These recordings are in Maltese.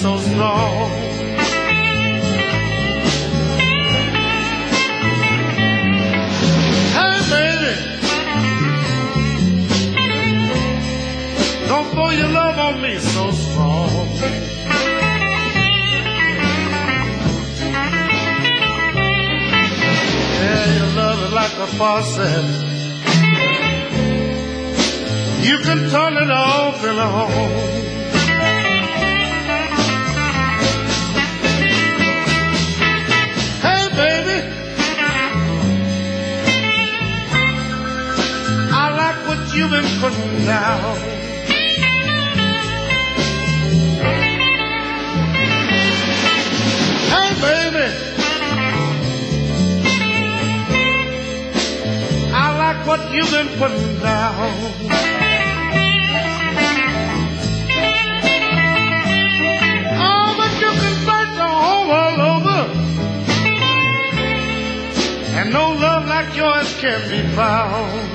so strong. Hey baby, don't throw your love on me so strong. Yeah, your love is like a faucet. You can turn it off and on. Hey baby, I like what you've been putting down. Hey baby, I like what you've been putting down. Oh, but you can search the whole world over, and no love like yours can be found.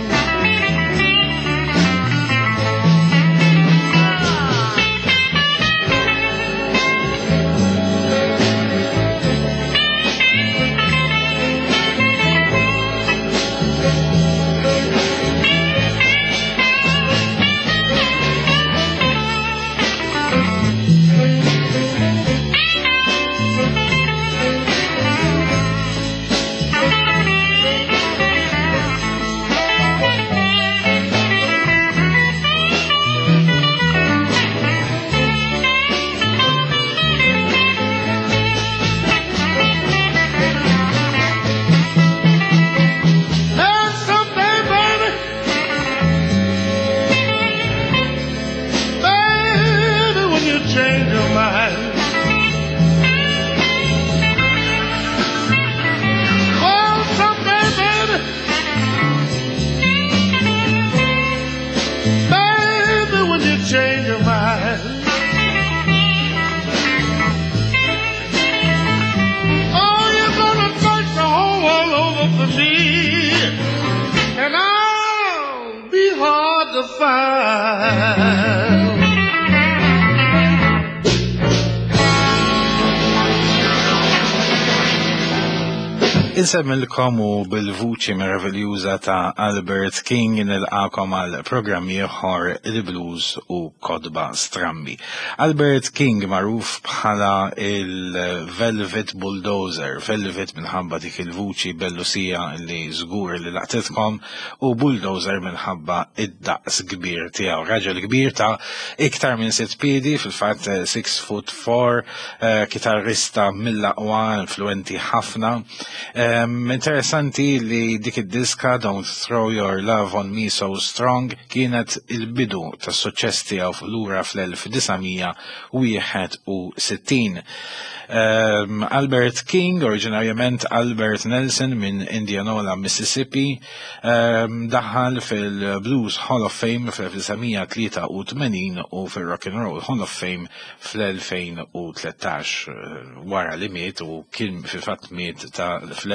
Insemmilkom u bil-vuċi meraviljuża ta' Albert King nilqakom għal programm ieħor il-blues u kodba strambi. Albert King magħruf bħala il-Velvet Bulldozer, Velvet minħabba dik il-vuċi bellusija li żgur li laqtitkom u Bulldozer minħabba id-daqs kbir tiegħu. Raġel kbir ta' iktar minn 6 piedi, fil-fatt 6'4", kitarrista mill-aqwa, influenti ħafna. Interessanti li dik id-diska Don't Throw Your Love on Me So Strong kienet il-bidu tas suċċess tiegħu lura fl-1961. Albert King, oriġinarjament Albert Nelson minn Indianola, Mississippi, daħal fil-Blues Hall of Fame fl-1983 u fil-Rock and Roll Hall of Fame fl-2013 wara li miet u kien fil-fatt miet ta'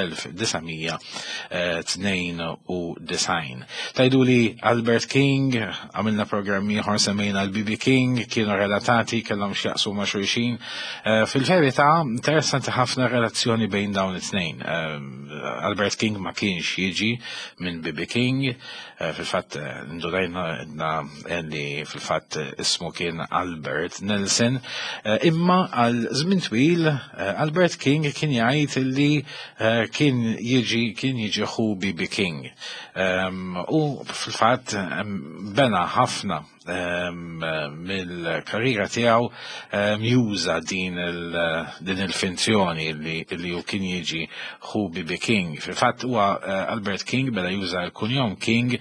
fl-1992. Tajdu li Albert King, għamilna programmi ħor semmejna l-BB King, kienu relatati, kellhom x'jaqsu ma' xulxin. Fil-verità interessanti ħafna relazzjoni bejn dawn it-tnejn. Albert King ma kienx jiġi minn BB King, fil-fatt ndurajna li fil-fatt ismu kien Albert Nelson, imma għal żmien twil Albert King kien jgħid li kien jiġi ħu BB King. U fil-fatt bena ħafna mill-karriera tiegħu juża din il-finzjoni li hu kien jiġi ħu BB King. Fil-fatt huwa Albert King beda juża l-kunjom King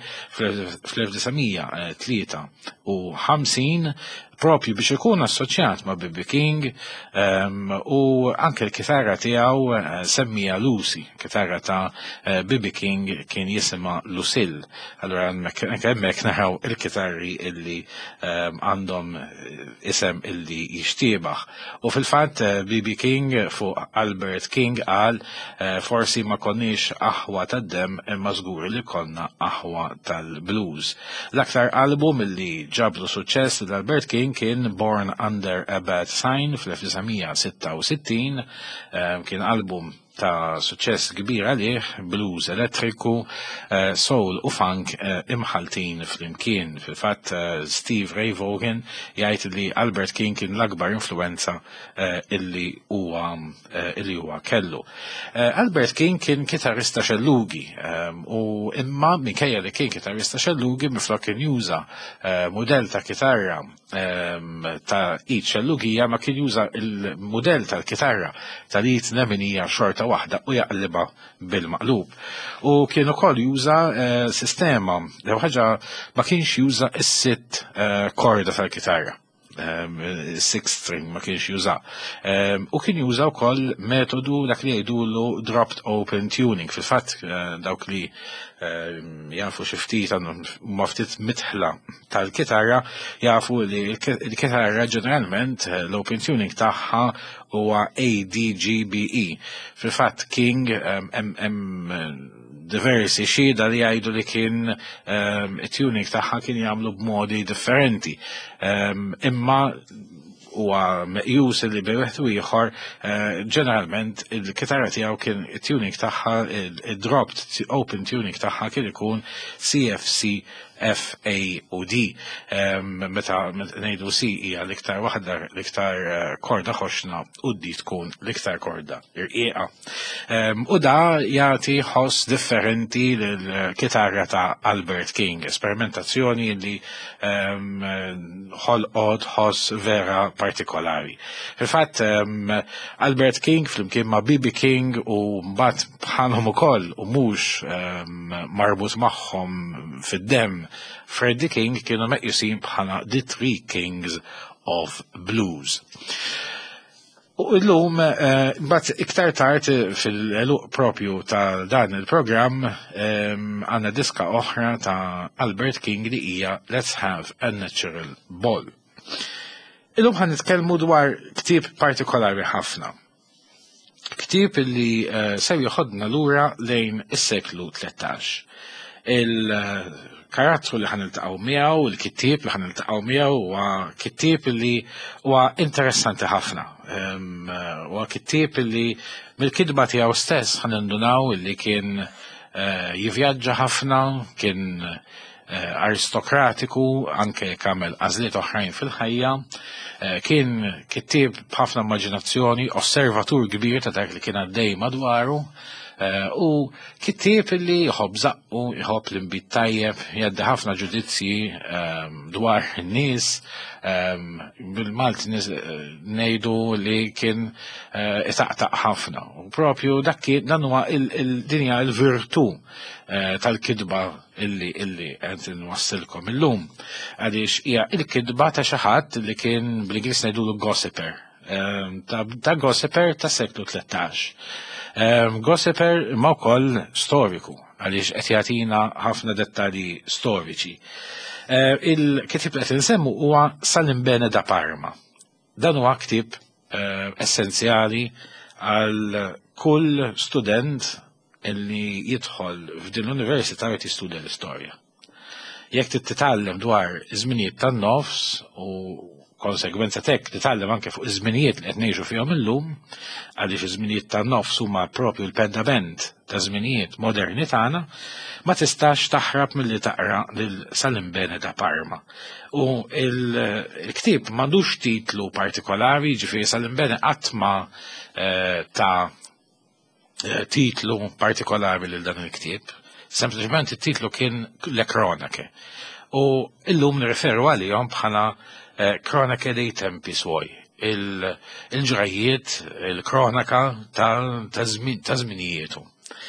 fl-1953 propju biex ikun assoċjat ma' BB King, u anke l-kitarra tiegħu semmija Lucy, kitarra ta' BB King kien jisimha Lucille. Allura hemmhekk naraw il-kitarri illi illi għandhom isem illi jixtiebaħ. U fil-fatt B.B. King fuq Albert King qal forsi ma konniex aħwa tad-dem imma żgur li konna aħwa tal-blues. L-aktar album illi ġablu suċċess l-Albert King kien Born Under a Bad Sign fl-1966, kien album ta' suċċess kbir għalih, blues elettriku, soul u funk imħaltin fl-imkien. Fil-fatt Steve Ray Vaughan jgħid li Albert King kien l-akbar influenza illi huwa kellu. Albert King kien kitarrista xellugi u imma minkejja li kien kitarrista xellugi miflok kien juża modell ta' kitarra ta' id xellugija ma kien juża il-modell tal-kitarra tal-id neminija xorta waħda u jaqliba bil-maqlub. U kien ukoll juża sistema li ħaġa ma kienx juża is-sitt korda tal-kitarra. Six string ma kienx juża. U kien juża wkoll metodu dak li jgħidulu dropped open tuning. Fil-fatt dawk li jafu xi ftit ma ftit mitħla tal-kitarra jafu li l-kitarra ġeneralment l-open tuning tagħha huwa ADGBE. Fil-fatt King diversi xieda li jgħidu li kien it-tuning tagħha kien jagħmlu b'modi differenti. Imma huwa meqjus li b'wieħed ieħor ġeneralment il-kitarra tiegħu kien it-tuning tagħha id-dropped open tuning tagħha kien ikun CFC F, A u D. Meta ngħidu C hija l-iktar waħda l-iktar korda ħoxna u D tkun l-iktar korda irqieqa. U da jagħti ħoss differenti lill-kitarra ta' Albert King, esperimentazzjoni li ħolqot ħoss vera partikolari. Fil-fatt Albert King flimkien ma' B.B. King u mbagħad bħalhom ukoll u mhux marbut magħhom fid-dem Freddie King kienu meqjusin bħala the Three Kings of Blues. U llum mbagħad iktar tard fil-eluq propju ta' dan il-programm għandna diska oħra ta' Albert King li hija Let's Have a Natural Ball. Illum ħan nitkellmu dwar ktieb partikolari ħafna. Ktieb li sew joħodna lura lejn is-seklu 13. Il-karattru li ħaniltaqgħu miegħu, il-kittieb li ħaniltaqgħu miegħu huwa kittieb li huwa interessanti ħafna. Huwa kittieb li mill-kitba tiegħu stess ħanindunaw li kien jivvjaġġa ħafna, kien aristokratiku, anke kamel għażliet oħrajn fil-ħajja, kien kittieb b'ħafna immaġinazzjoni, osservatur kbir ta' dak li kien għaddej madwaru, u kittieb li jħobb zaqqu, jħobb l-imbit tajjeb, jgħaddi ħafna ġudizzji dwar in-nies, bil-Malti ngħidu li kien itaqtaq ħafna. U propju dan huwa il-dinja l-virtu tal-kidba illi qed nwassilkom illum. Għaliex hija il-kidba ta' xi ħadd li kien bl-Ingliż ngħidulu gossiper. Ta' gossiper tas seklu 13. Gossiper ma wkoll storiku għaliex qed jagħtina ħafna dettalji storiċi. Il-kitib qed insemmu huwa Salimbene da Parma. Dan huwa ktieb essenzjali għal kull student illi jidħol f'din l-università qed jistudja l-istorja. Jekk titgħallem dwar iż-żminijiet tan-nofs u konsegwenza tek titgħallem anke fuq iż-żminijiet li qed ngħixu fihom illum, għaliex iż-żminijiet tan-nofs huma proprju l-pendament ta' żminijiet moderni tagħna, ma tistax taħrab milli taqra lil Salimbene da Parma. U l-ktieb m'għandux titlu partikolari, ġifieri Salimbene qatt ma ta' titlu partikolari lil dan il-ktieb, sempliċement it-titlu kien Le Cronache. U illum nirreferu għalihom bħala Kronike dei tempi suoi, il-ġrajiet, il-kronaka ta' żminijietu.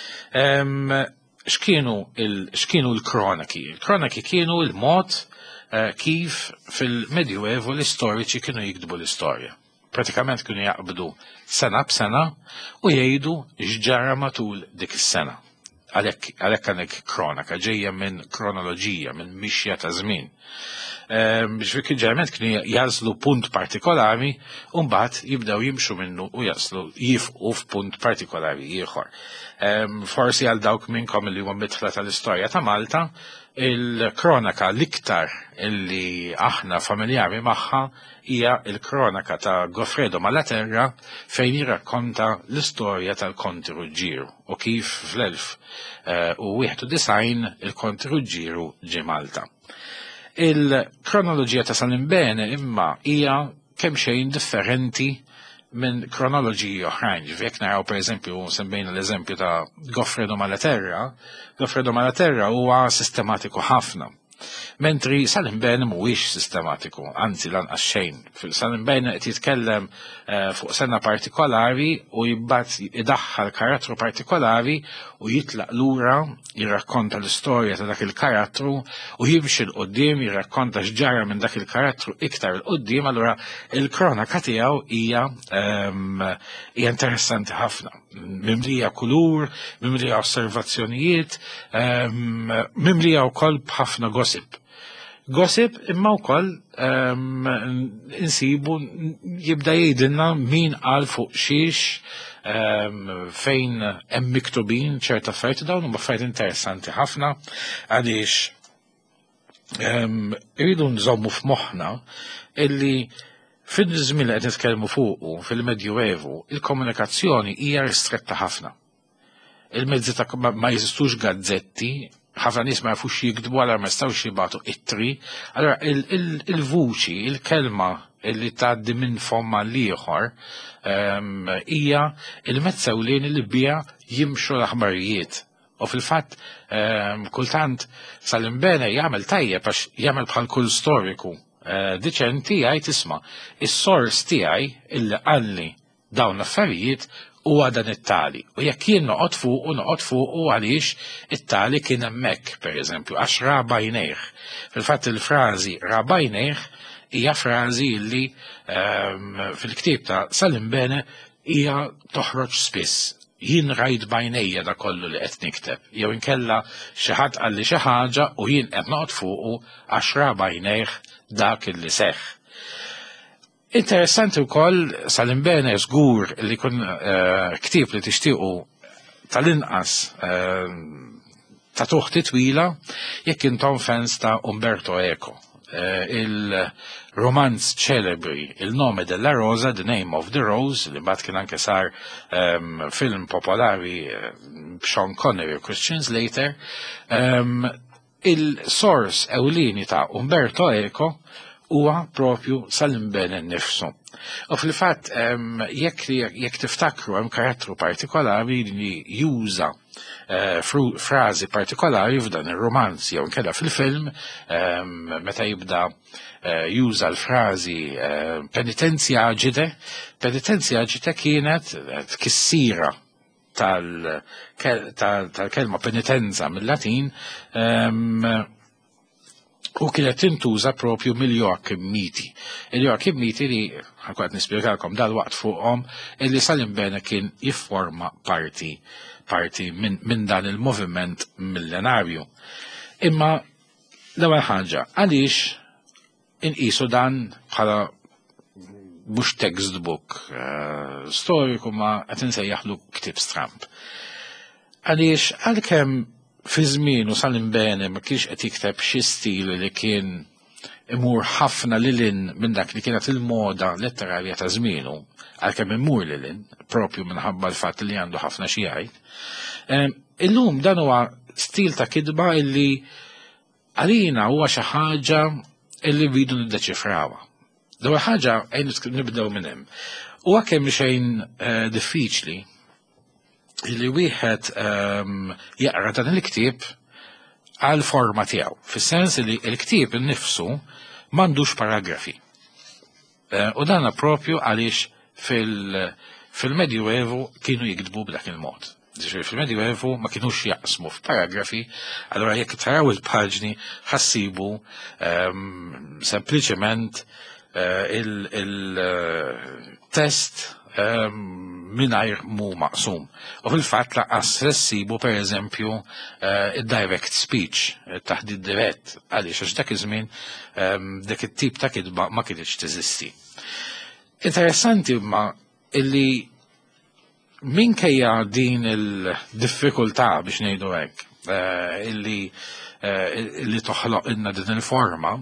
X'kienu l-kronaki? Il-kronaki kienu il-mod kif fil-Medjuevu l-istoriċi kienu jikdbu l-istorja. Pratikament kienu jaqbdu sena b'sena u jgħidu x'ġara matul dik is-sena. Għalhekk għandek kronaka ġejja minn kronoloġija, minn mixja ta' żmien. biex ġeneralment kienu jazlu punt partikolari u mbagħad jibdew jimxu minnu u jaslu jifqu f'punt partikolari ieħor. Forsi għal dawk minnkom li huma mitħla tal-istorja ta' Malta, il-kronika l-iktar illi aħna familjari magħha hija il-kronika ta' Goffredo Malaterra fejn jirrakkonta l-istorja tal-Konti Ruggiero u kif fl-1991 il-Konti Ruggiero ġie Malta. Il-kronoloġija ta' Salimbene imma hija kemm xejn differenti minn kronoloġiji oħrajn. Jekk naraw pereżempju semmejna l-eżempju ta' Goffredo Malaterra huwa sistematiku ħafna. Mentri Salimbene mhuwiex sistematiku, anzi lanqas xejn. Fil-Salimbene qed jitkellem fuq sena partikolari u jibgħat idaħħal karattru partikolari u jitlaq lura jirrakkonta l-istorja ta' dak il-karattru u jimxi l-qoddim jirrakkonta x'ġara minn dak il-karattru iktar l-qoddim, allura il-kronika tiegħu hija interessanti ħafna. Mimlija kulur, mimlija osservazzjonijiet, mimlija wkoll b'ħafna gossip. Gossip imma wkoll insibu jibda jgħidilna min qal fuq xiex, fejn hemm miktubin ċerta affarijiet dawn huma affarijiet interessanti ħafna għaliex iridu nżommu f'moħħna illi fil-żmien li qed nitkellmu fuqu fil-Medjuevu il-komunikazzjoni hija ristretta ħafna. Il-mezzi ma jeżistux gazzetti, ħafna nies ma jafux jikdbu għal ma jistgħux jibgħatu ittri, allura il-vuċi, il-kelma illi tgħaddi minn fomm għal ieħor hija il-mezz ewlieni li bija jimxu l-aħbarijiet. U fil-fatt kultant Salimbene jagħmel tajjeb għax jagħmel bħal kull storiku diċenti jgħid isma' is-sors tiegħi illi qalli dawn l-affarijiet huwa dan it-tali. U jekk jien noqgħod fuq għaliex it-tali kien hemmhekk, pereżempju, għax ra bajnejh. Fil-fatt il-frażi ra bajnejh hija frażi li fil-ktieb ta' Salimbene hija toħroġ spiss. Jien rajt bajnejja da kollu li qed nikteb, jew inkella xi ħadd qalli xi ħaġa u jien qed noqgħod fuqu għax ra bajnejh dak illi seħħ. Interessanti wkoll Salimbene żgur li kun ktieb li tixtiequ tal-inqas ta' tuħti twila jekk intom fans ta' Umberto Eco. Il-romanz ċelebri Il-nome della Rosa, The Name of the Rose, li mbagħad kien anke sar film popolari b'Sean Connery u Christian Slater, il-sors ewlieni ta' Umberto Eco huwa propju Salimbene nnifsu. U fil-fatt jekk tiftakru hemm karattru partikolari li juża frażi partikolari f'dan ir-romanz jew inkella fil-film meta jibda juża l-frażi penitenzja aġide. Penitenzja aġide kienet tkissira tal-kelma penitenza mill-Latin u kienet tintuża propju mill-Joachim Miti. Il-Joachim Miti li ħankwad nispjegalkom dal-waqt fuqhom illi Salimbene kien jifforma parti minn dan il-moviment millenarju. Imma l-ewwel ħaġa għaliex inqisu dan bħala mhux textbook storiku ma qed insejjaħlu ktieb stramp. Għaliex għalkemm fi żmienu Salimbene ma kienx qed jikteb xi stil li kien imur ħafna lilin minn dak li kienet il-moda letterarja ta' żmienu, għalkemm imur lilin, propju minħabba l-fatt li għandu ħafna xi jgħid. Illum dan huwa stil ta' kidba illi għalina huwa xi ħaġa illi rridu niddeċifrawha. L-ewwel ħaġa nibdew minn hemm. Huwa kemm xejn diffiċli li wieħed jaqra dan il-ktieb għal forma tiegħu, fis-sens li l-ktieb innifsu m'għandux paragrafi. U dan propju għaliex fil-Medjuevu kienu jikdbu b'dak il-mod. Fil-Medjuevu ma kienux jaqsmu f'paragrafi, allura jekk taraw il-paġni ħassibu sempliċement il-test mingħajr mu maqsum. U fil-fatt laqqas issibu pereżempju id-direct speech, it-taħdid dirett, għaliex għax dak iż-żmien dik it-tip ta' kidba ma kienx teżisti. Interessanti ma illi minkejja din il-diffikultà biex ngħidu hekk illi toħloq ilna din il-forma,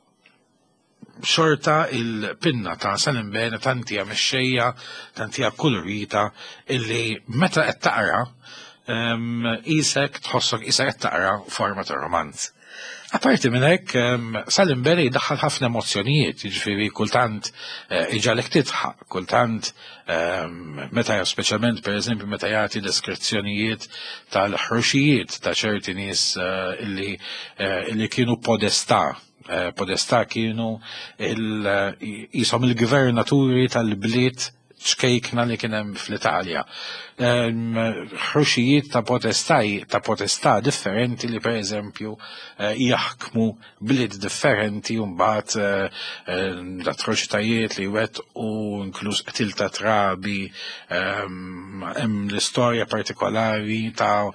xorta il-pinna ta' Salimbena tantija mexxejja, tantija kulurita illi meta qed taqra isek tħossok isek qed taqra forma ta' romanz. Apparti minn hekk, Salimbena jiddaħħal ħafna emozzjonijiet, jiġifieri kultant iġalek titħaq, kultant meta speċjalment pereżempju meta jagħti deskrizzjonijiet tal-ħruxijiet ta' ċerti nies illi kienu podestà kienu jisom il-gvernaturi tal-bliet ċkejkna li kienem fl-Italja. Ħruxijiet ta' potestà differenti li per eżempju jaħkmu bliet differenti mbagħad atroċitajiet li wet u inkluż qtil ta' trabi, hemm l-istorja partikolari ta'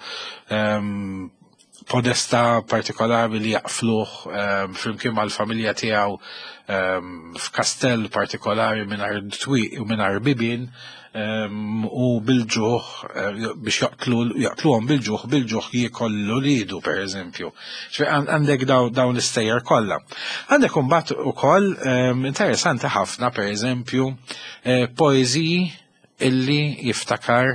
podesta partikolari li jaqfluh flimkien mal-familja tiegħu f'kastell partikolari mingħajr twieq u mingħajr bibien u bil-ġuħ biex jaqtluhom bil-ġuħ jikollu lidu pereżempju. Għandek dawn l-istejjer kollha. Għandek imbagħad ukoll interessanti ħafna pereżempju poeżiji illi jiftakar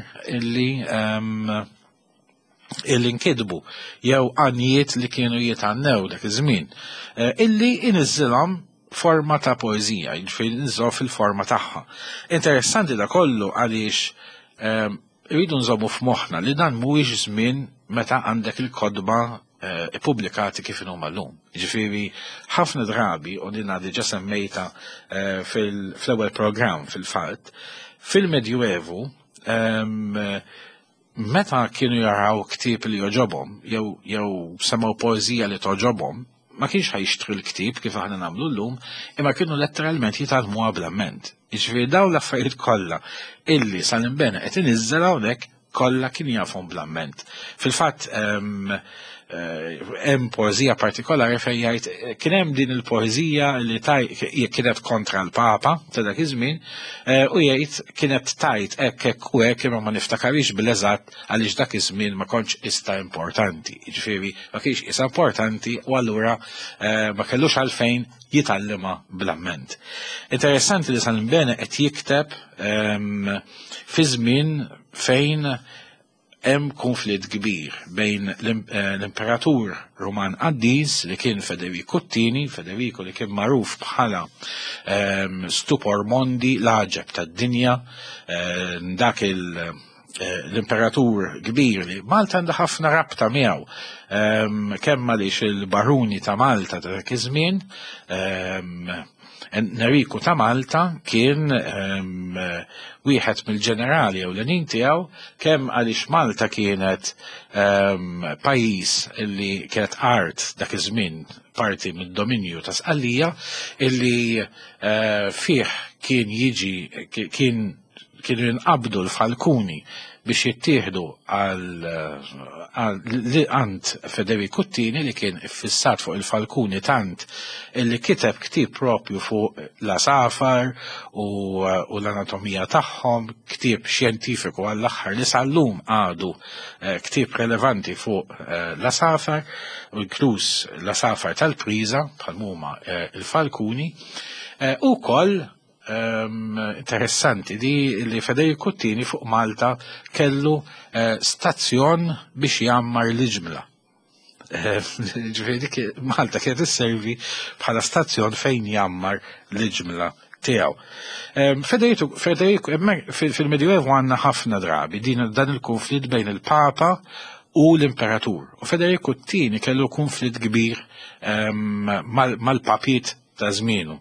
illi nkidbu jew għanijiet li kienu jitannew dak iż-żmien illi iniżilhom forma ta' poeżija, jiġifieri niżgħu fil-forma tagħha. Interessanti da kollu għaliex rridu nżommu f'moħħna li dan mhuwiex żmien meta għandek il-kodba ippubblikati kif huma llum. Jiġifieri ħafna drabi u din diġà semmejta fl-ewwel programm fil-fatt fil-Medjuevu meta kienu jaraw ktieb li joġobhom jew semgħu poeżija li toġobhom, ma kienx ħajixtru l-ktieb kif aħna nagħmlu llum, imma kienu letteralment jitgħallmuha bl-amment. Jiġifieri dawn l-affarijiet kollha illi Salimbena qed iniżżel hawnhekk kollha kien jafhom bl-amment. Fil-fatt hemm poeżija partikolari fejn jgħid kien hemm din il-poeżija li kienet kontra l-Papa ta' dak iż-żmien u jgħid kienet tajt hekk u hekk imma ma niftakarix bil-eżatt għaliex dak iż-żmien ma kontx ista importanti. Jiġifieri ma kienx issa importanti u allura ma kellux għalfejn jitgħallimha bl-amment. Interessanti li Salimbena qed jikteb fi żmien fejn hemm konflitt kbir bejn l-Imperatur Ruman Qaddiż li kien Federico Ttini, Federico li kien magħruf bħala Stupor Mondi, l-aġeb tad-dinja, dak l-Imperatur kbir li Malta għandha ħafna rabta miegħu. Kemm għaliex il-Baruni ta' Malta ta' dak iż-żmien Enrico ta' Malta kien wieħed mill-ġenerali ewlenin tiegħu kemm għaliex Malta kienet pajjiż illi kienet art dak iż-żmien parti mid-dominju ta' Sqallija illi fih kienu jinqabdu l-falkuni biex jittieħdu għand Federico Ttini li kien iffissat fuq il-falkuni tant illi kiteb ktieb propju fuq l-asafar u l-anatomija tagħhom, ktieb xjentifiku għall-aħħar li sal-lum għadu ktieb relevanti fuq l-asafar u inkluż l-asafar tal-Priża bħal huma il-falkuni u koll interessanti li Federico Ttini fuq Malta kellu stazzjon biex jammar l-ġmla. Malta kienet isservi bħala stazzjon fejn jammar l-ġmla tiegħu. Federico fil-Medjuevu għandna ħafna drabi dan il-konflitt bejn il-Papa u l-Imperatur. U Federico Ttini kellu konflitt kbir mal-papiet ta' żmienu.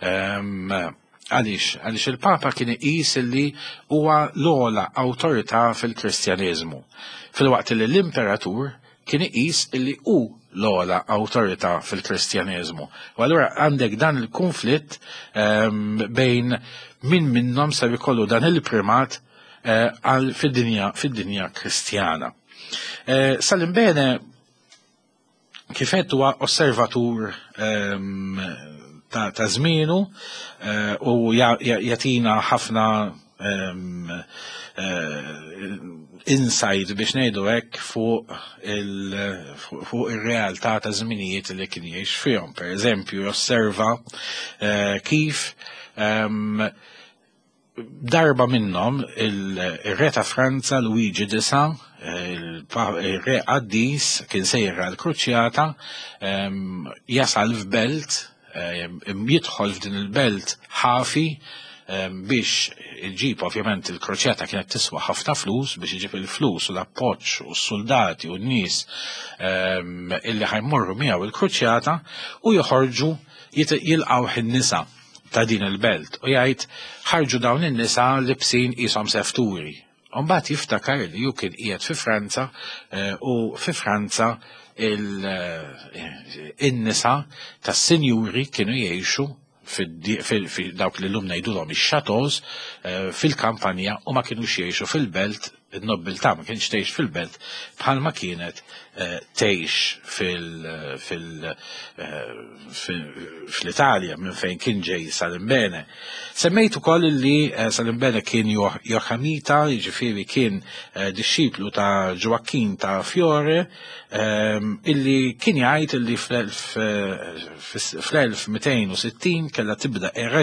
Għaliex il-Papa kien iqis li huwa l-ogħla awtorità fil-Kristjaneżmu. Filwaqt li l-Imperatur kien iqis li hu l-ogħla awtorità fil-Kristjaneżmu. U allura għandek dan il-konflitt bejn min minnhom ser ikollu dan il-primat fid-dinja Kristjana. Salimbene kifet huwa osservatur ta' żmienu u jatina ħafna insight biex ngħidu hekk fuq ir-realtà ta' żminijiet li kien jgħix fihom. Pereżempju, josserva kif darba minnhom il-re ta' Franza Luigi IX, il-re Qaddis kien sejra l-Kruċjata, jasal f'belt, jidħol f'din il-belt ħafi biex iġib ovvjament il-Kroċjata kienet tiswa ħafna flus biex iġib il-flus u l-appoġġ u s-soldati u n-nies illi ħajmorru miegħu il-Kroċjata u joħorġu jilqgħu in-nisa ta' din il-belt u jgħid ħarġu dawn in-nisa libsin qishom sefturi. Mbagħad jiftakar li hu kien qiegħed fi Franza u fi Franza in-nisa tas-sinjuri kienu jgħixu dawk li l-lum ngħidulhom ix-chateaus fil-kampanja u ma kienux jgħixu fil-belt, in-nobiltà ma kienx tgħix fil-belt bħalma kienet tgħix fl-Italja minn fejn kien ġej Salimbene. Semmejt ukoll li Salimbene kien Johanita, jiġifieri kien dixxiplu ta' Joaquin ta' Fiore, illi kien jgħid illi fl-1260 kellha tibda era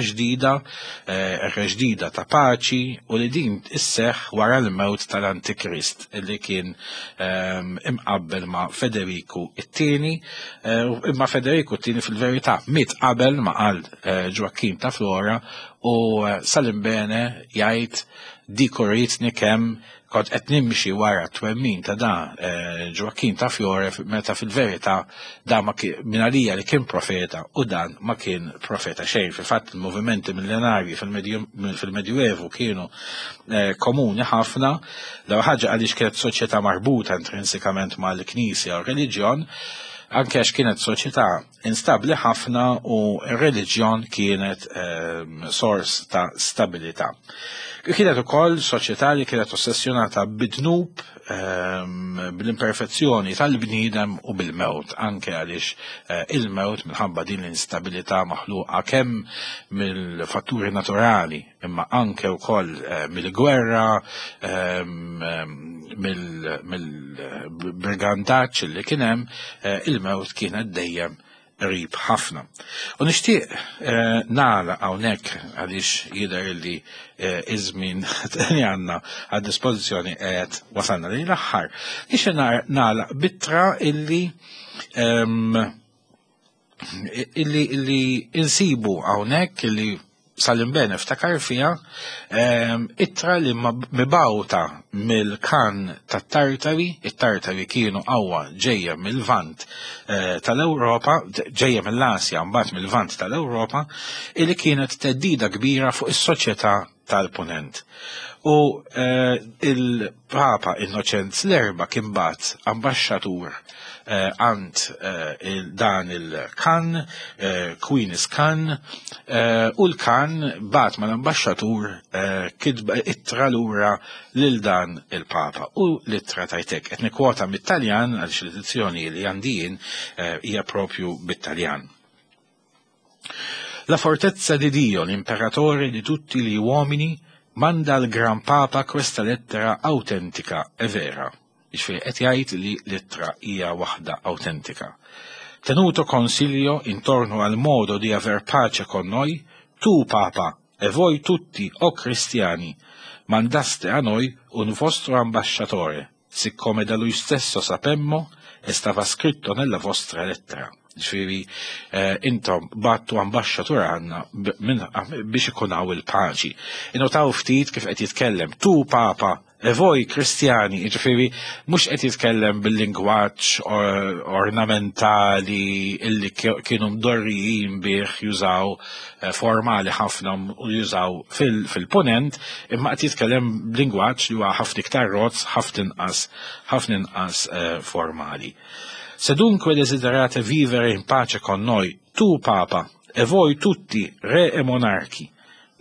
ġdida ta' paċi u li din isseħħ wara l-mewt tal-Antikrist illi kien imqabbel ma' Federiku II, imma Federiku II fil-verità miet qabel ma' qal Joaquin ta' Flora u Salimbene jgħid dik uritni kemm kont qed nimxi wara twemmin ta' dan Joaquin ta' Fiore meta fil-verità da ma kien għalija li kien profeta u dan ma kien profeta xejn. Fil-fatt il-movimenti millenarji fil-Medjuevu kienu komuni ħafna, daw ħaġa għaliex kienet soċjetà marbuta intrinsikament mal-Knisja u reliġjon, anke għax kienet soċjetà instabbli ħafna u r-reliġjon kienet sors ta' stabilità. Kienet ukoll soċjetà li kienet ossessjonata bid-dnub, bil-imperfezzjoni tal-bniedem u bil-mewt, anke għaliex il-mewt minħabba din l-instabilità maħluqa kemm mill-fatturi naturali imma anke wkoll mill-gwerra, mill-brigandaġġ li kien hemm, il-mewt kienet dejjem qrib ħafna. U nixtieq nagħlaq hawnhekk għaliex jidher li iż-żmien li għandna għad-dispożizzjoni qed wasalna lejn l-aħħar. Nixtieq nagħlaq bittra illi insibu hawnhekk illi Salimbene ftakar fiha ittra li mibgħuta mill-kan tat-Tartari, it-Tartari kienu qawwa ġejja mill-Vant tal-Ewropa, ġejja mill-Asja mbagħad mill-Vant tal-Ewropa, illi kienet teddida kbira fuq is-soċjetà tal-Punent. U il-Papa Innoċenz l-Erba' kien bat ambaxxatur għand dan il-kan, Queen's Kan, u l-kan bat ma l-ambasċatur kitba ittra lura lil dan il-Papa. U l-ittra tajtek qed nikkwota mit-Taljan għaliex l-edizzjoni li għandijin hija propju bit-Taljan. La fortezza di Dio, l'imperatore di tutti gli uomini, manda al Gran Papa questa lettera autentica e vera. Ġifieri qed jgħid li l-ittra hija waħda autentika. Tenuto consiglio intorno al modo di aver pace con noi, tu Papa e voi tutti, o cristiani, mandaste a noi un vostro ambasciatore, siccome da lui stesso sapemmo e stava scritto nella vostra lettera. Ġifieri intom battu ambasċatur għandna biex ikunaw il-paċi. Innotaw ftit kif qed jitkellem tu Papa e voi Kristjani, ġifieri mhux qed jitkellem bil-lingwaġġ ornamentali illi kienu mdorrijin bih jużaw formali ħafna u jużaw fil-punent, imma qed jitkellem b'lingwaġġ li huwa ħafna iktar rozz, ħafna inqas formali. Se dunque desiderate vivere in pace con noi, tu Papa, e voi tutti, re e monarchi,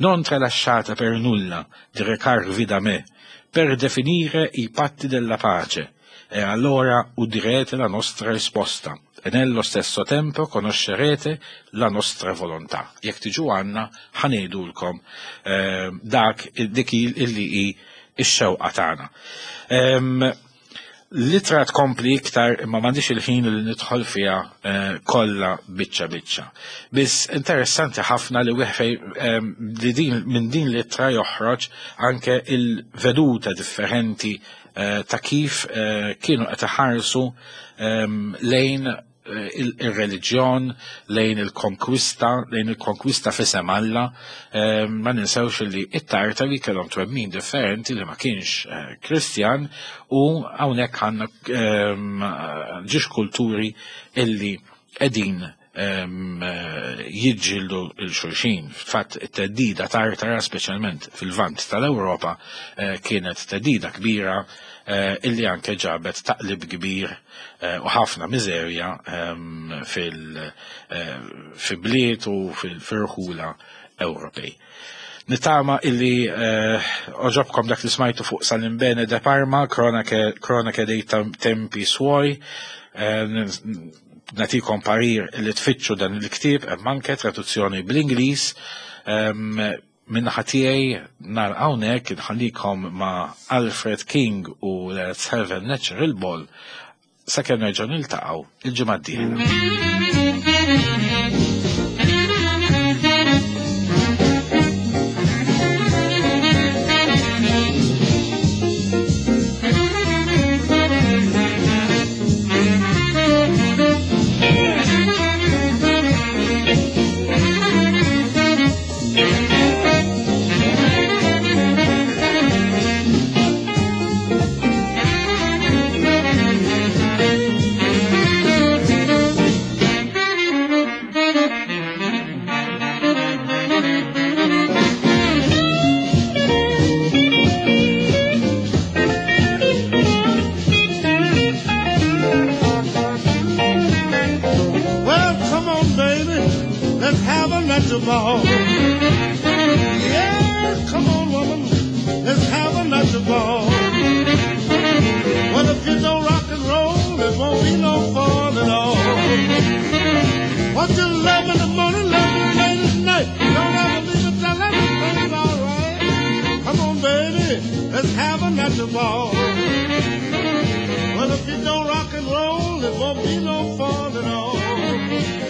non tralasciata per nulla di recarvi da me, per definire i patti della pace, e allora udirete la nostra risposta, e nello stesso tempo conoscerete la nostra volontà. Jekk tiġu għanna ħanejdulkom dak illi hi x-xewqa tagħna. Litra tkompli iktar imma m'għandix il-ħin li nidħol fiha kollha biċċa. Biss interessanti ħafna li li minn din litra joħroġ anke il-veduta differenti ta' kif kienu qed iħarsu lejn il-reliġjon, lejn il-konkwista fisem Alla. Ma ninsewx li it-Tartari kellhom twemmin differenti li ma kienx Kristjan, u hawnhekk għandna ġiex kulturi illi qegħdin jiġġieldu l-xulxin. Fatt it-teddida Tartara speċjalment fil-vant tal-Ewropa kienet teddida kbira illi anke ġabet taqlib kbir u ħafna miżerja fil-bliet u fil-firħula Ewropej. Nitama illi oġobkom dak li smajtu fuq Salimbene de Parma, Kronike dei tempi suoi. Natikom parir illi tfittxu dan il-ktib, manke traduzzjoni bl-Ingliż. Minna ħatijaj nar hawnhekk nħallikom ma' Alfred King u Let's Have a Natural Ball sakemm nerġgħu niltaqgħu il-ġimgħa d-dieħla. Ball. Yeah, come on, woman, let's have a natural ball. Well, if you don't rock and roll, it won't be no fun at all. What you love in the morning, love you late at night. Don't ever leave it till everything's all right. Come on, baby, let's have a natural ball. Well, if you don't rock and roll, it won't be no fun at all.